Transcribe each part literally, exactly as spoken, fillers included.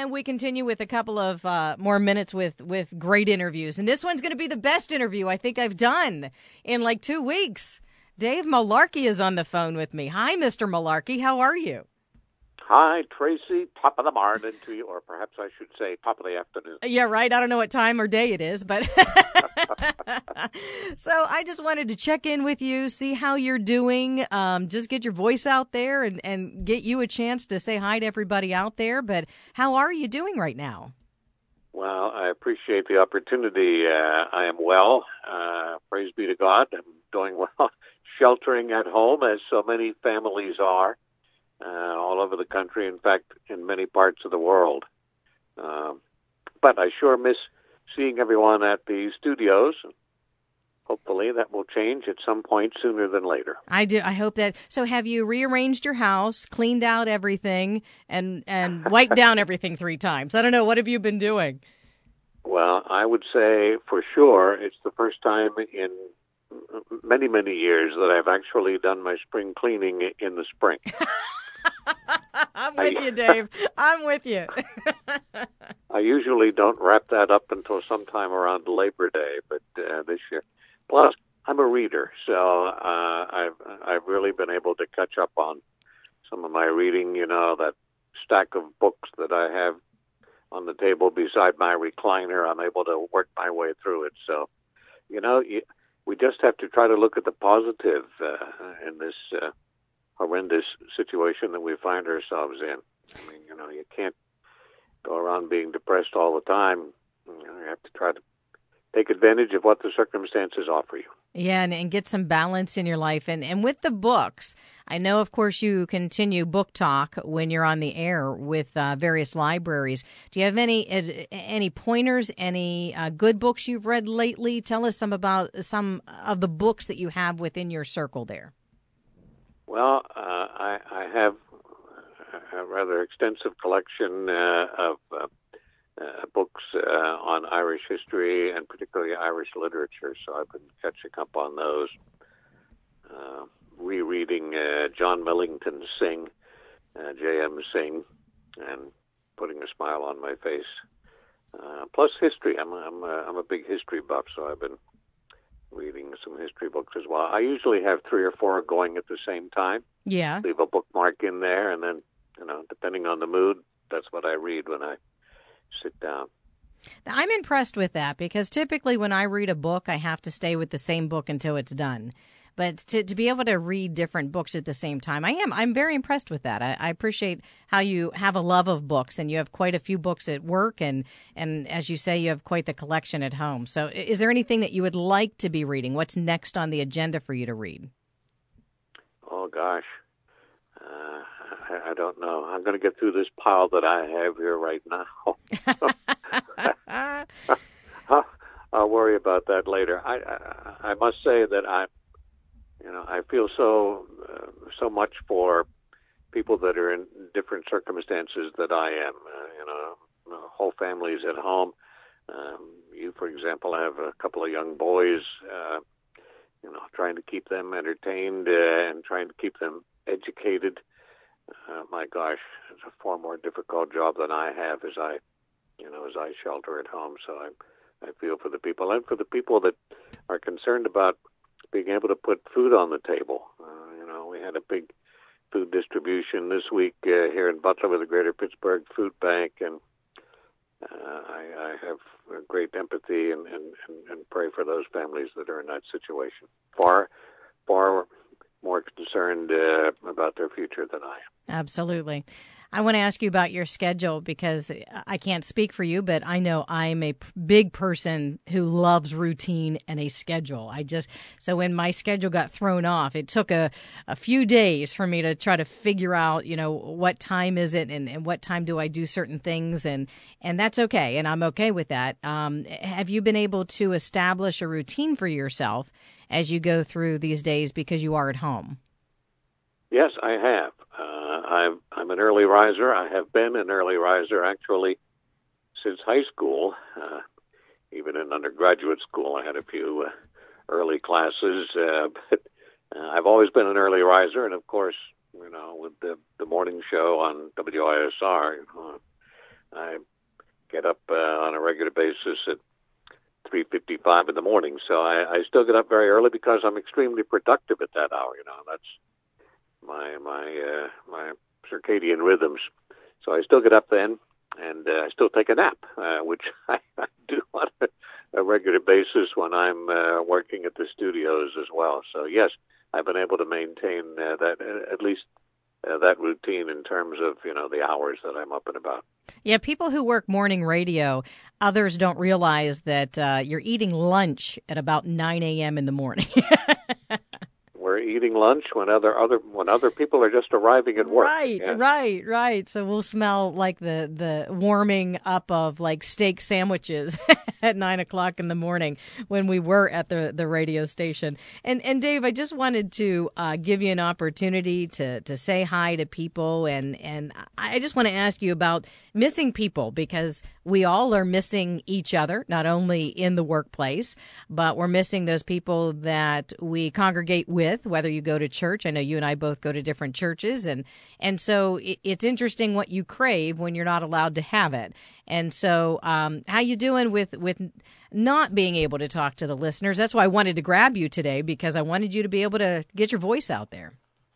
And we continue with a couple of uh, more minutes with, with great interviews. And this one's going to be the best interview I think I've done in like two weeks. Dave Malarkey is on the phone with me. Hi, Mister Malarkey. How are you? Hi, Tracy. Top of the morning to you, or perhaps I should say top of the afternoon. Yeah, right. I don't know what time or day it is, but so I just wanted to check in with you, see how you're doing, um, just get your voice out there and, and get you a chance to say hi to everybody out there. But how are you doing right now? Well, I appreciate the opportunity. Uh, I am well. Uh, praise be to God. I'm doing well, sheltering at home as so many families are. Uh, all over the country, in fact, in many parts of the world. Um, but I sure miss seeing everyone at the studios. Hopefully that will change at some point sooner than later. I do. I hope that. So have you rearranged your house, cleaned out everything, and, and wiped down everything three times? I don't know. What have you been doing? Well, I would say for sure it's the first time in many, many years that I've actually done my spring cleaning in the spring. I'm with I, you, Dave. I'm with you. I usually don't wrap that up until sometime around Labor Day, but uh, this year. Plus, I'm a reader, so uh, I've I've really been able to catch up on some of my reading. You know, that stack of books that I have on the table beside my recliner, I'm able to work my way through it. So, you know, you, we just have to try to look at the positive uh, in this uh, horrendous situation that we find ourselves in. I mean, you know, you can't go around being depressed all the time. You know, you have to try to take advantage of what the circumstances offer you. Yeah, and, and get some balance in your life. And, and with the books, I know, of course, you continue book talk when you're on the air with uh, various libraries. Do you have any uh, any pointers, any uh, good books you've read lately? Tell us some about some of the books that you have within your circle there. Well, uh, I, I have a rather extensive collection uh, of uh, uh, books uh, on Irish history and particularly Irish literature, so I've been catching up on those. Uh, rereading uh, John Millington Synge, uh, J M Synge, and putting a smile on my face. Uh, plus history. I'm, I'm, a, I'm a big history buff, so I've been reading some history books as well. I usually have three or four going at the same time. Yeah. Leave a bookmark in there, and then, you know, depending on the mood, that's what I read when I sit down. I'm impressed with that because typically when I read a book, I have to stay with the same book until it's done. But to, to be able to read different books at the same time, I am. I'm very impressed with that. I, I appreciate how you have a love of books, and you have quite a few books at work, and, and as you say, you have quite the collection at home. So is there anything that you would like to be reading? What's next on the agenda for you to read? Oh, gosh. Uh, I, I don't know. I'm going to get through this pile that I have here right now. I'll, I'll worry about that later. I, I, I must say that I... You know, I feel so uh, so much for people that are in different circumstances that I am. Uh, you know, whole families at home. Um, you, for example, have a couple of young boys. Uh, you know, trying to keep them entertained uh, and trying to keep them educated. Uh, my gosh, it's a far more difficult job than I have as I, you know, as I shelter at home. So I, I feel for the people and for the people that are concerned about being able to put food on the table. Uh, you know, we had a big food distribution this week uh, here in Butler with the Greater Pittsburgh Food Bank, and uh, I, I have a great empathy and, and, and pray for those families that are in that situation. Far, far more concerned uh, about their future than I am. Absolutely. I want to ask you about your schedule because I can't speak for you, but I know I'm a p- big person who loves routine and a schedule. I just, so when my schedule got thrown off, it took a, a few days for me to try to figure out, you know, what time is it and, and what time do I do certain things. And, and that's okay. And I'm okay with that. Um, have you been able to establish a routine for yourself as you go through these days because you are at home? Yes, I have. Uh, I'm, I'm an early riser. I have been an early riser actually since high school. Uh, even in undergraduate school, I had a few uh, early classes. Uh, but uh, I've always been an early riser, and of course, you know, with the, the morning show on W I S R, you know, I get up uh, on a regular basis at three fifty-five in the morning. So I, I still get up very early because I'm extremely productive at that hour. You know, that's my my uh, my circadian rhythms. So I still get up then, and uh, I still take a nap, uh, which I, I do on a, a regular basis when I'm uh, working at the studios as well. So yes, I've been able to maintain uh, that uh, at least uh, that routine in terms of, you know, the hours that I'm up and about. Yeah, people who work morning radio, others don't realize that uh, you're eating lunch at about nine a.m. in the morning. We're eating lunch when other other when other people are just arriving at work. Right, yeah. right, right. So we'll smell like the, the warming up of like steak sandwiches at nine o'clock in the morning when we were at the, the radio station. And and Dave, I just wanted to uh, give you an opportunity to, to say hi to people, and and I just want to ask you about missing people, because we all are missing each other, not only in the workplace, but we're missing those people that we congregate with, whether you go to church. I know you and I both go to different churches, and and so it, it's interesting what you crave when you're not allowed to have it. And so um, how you doing with, with not being able to talk to the listeners? That's why I wanted to grab you today, because I wanted you to be able to get your voice out there.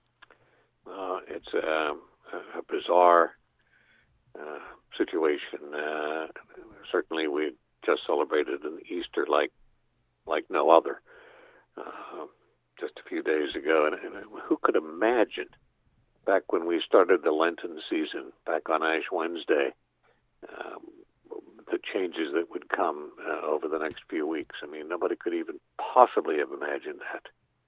Uh, it's a, a bizarre uh, situation. Uh, certainly we just celebrated an Easter like like no other uh, just a few days ago. And, and who could imagine back when we started the Lenten season, back on Ash Wednesday, um, the changes that would come uh, over the next few weeks. I mean, nobody could even possibly have imagined that.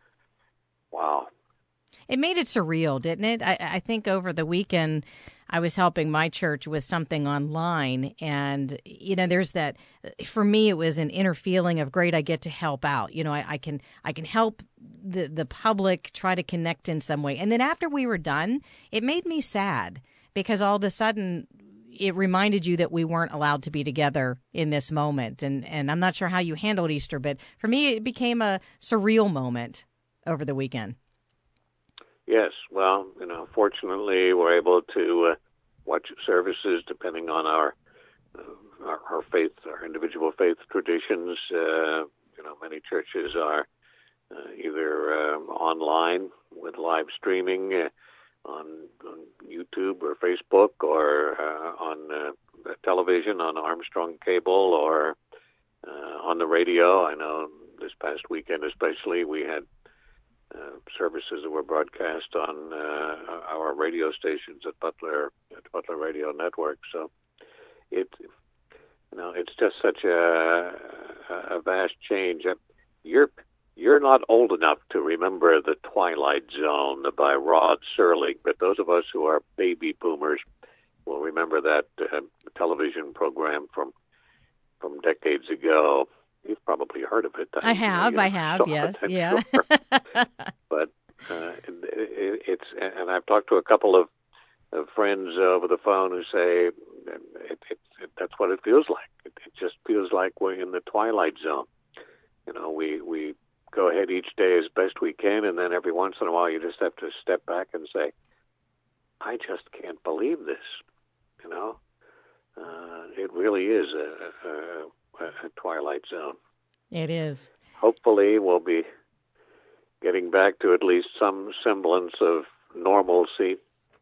Wow. It made it surreal, didn't it? I, I think over the weekend, I was helping my church with something online, and, you know, there's that, for me, it was an inner feeling of, great, I get to help out. You know, I, I can I can help the, the public try to connect in some way. And then after we were done, it made me sad, because all of a sudden, it reminded you that we weren't allowed to be together in this moment. And, and I'm not sure how you handled Easter, but for me, it became a surreal moment over the weekend. Yes, well, you know, fortunately, we're able to uh, watch services depending on our, uh, our our faith, our individual faith traditions. Uh, you know, many churches are uh, either um, online with live streaming uh, on, on YouTube or Facebook, or uh, on uh, television on Armstrong Cable, or uh, on the radio. I know this past weekend especially we had Uh, services that were broadcast on uh, our radio stations at Butler, at Butler Radio Network. So it, you know, it's just such a, a vast change. You're you're not old enough to remember The Twilight Zone by Rod Serling, but those of us who are baby boomers will remember that uh, television program from from decades ago. You've probably heard of it. I have, you know, I have, yes, it, yeah. Sure. But uh, it, it's, and I've talked to a couple of, of friends over the phone who say it, it, it, that's what it feels like. It, it just feels like we're in the Twilight Zone. You know, we, we go ahead each day as best we can, and then every once in a while you just have to step back and say, I just can't believe this. You know, uh, it really is a, a a Twilight Zone. It is. Hopefully we'll be getting back to at least some semblance of normalcy,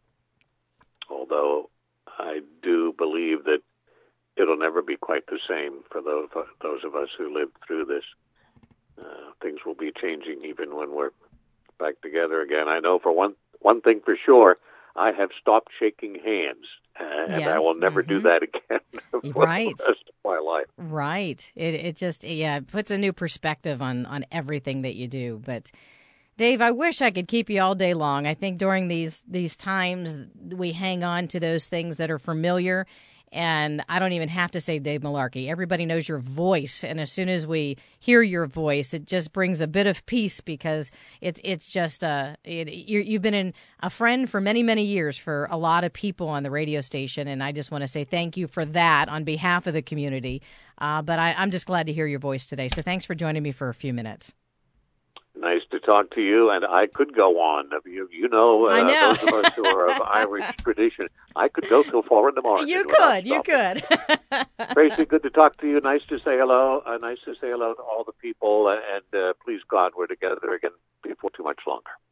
although I do believe that it'll never be quite the same for those, those of us who lived through this. Uh, things will be changing even when we're back together again. I know for one one thing for sure, I have stopped shaking hands, uh, and yes. I will never mm-hmm. do that again for right. the rest of my life. Right. It it just, yeah, it puts a new perspective on, on everything that you do. But, Dave, I wish I could keep you all day long. I think during these, these times, we hang on to those things that are familiar. And I don't even have to say Dave Malarkey. Everybody knows your voice. And as soon as we hear your voice, it just brings a bit of peace, because it's it's just uh, it, you you've been in, a friend for many, many years for a lot of people on the radio station. And I just want to say thank you for that on behalf of the community. Uh, but I, I'm just glad to hear your voice today. So thanks for joining me for a few minutes. Nice to talk to you, and I could go on. You, you know, uh, I know. those of us who are of Irish tradition, I could go till four in the morning. You could, you could. Tracy, good to talk to you. Nice to say hello. Uh, nice to say hello to all the people, and uh, please God, we're together again before too much longer.